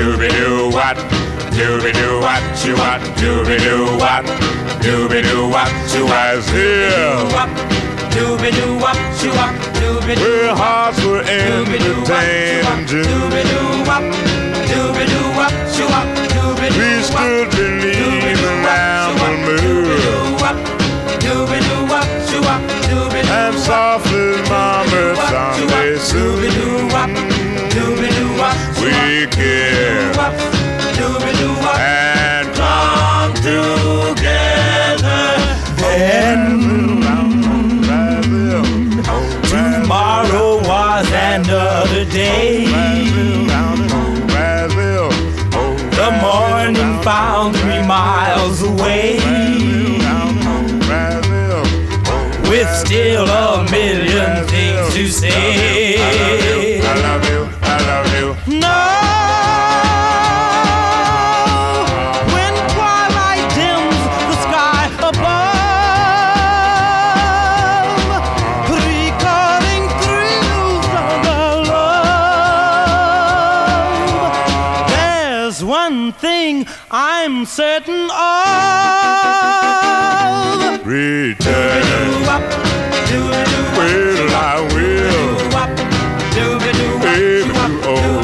Dooby-doo what? Dooby-doo what you what? Dooby-doo what? Dooby-doo what you Brazil? Dooby-doo wop, shoo-wop, dooby-doo. Where hearts were entertained. Dooby-doo wop, dooby-doo wop, shoo-wop, dooby-doo. We stood beneath the mountain moon, dooby-doo wop, shoo-wop, dooby-doo. and softly murmured Sunday soon. Dooby-doo wop, dooby-doo wop, We kissed dooby-doo wop, and clung together. Tomorrow was another day. The morning found 3 miles away, with still a million things to say. I love you, I love you. No, when twilight dims the sky above, recalling thrills of our love, there's one thing I'm certain of. Return, well I will, baby you old.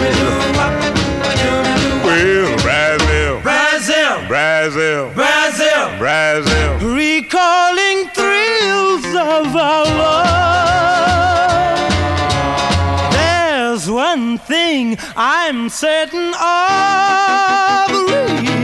Well, Brazil, Brazil, Brazil, Brazil, Brazil. recalling thrills of our love. There's one thing I'm certain of.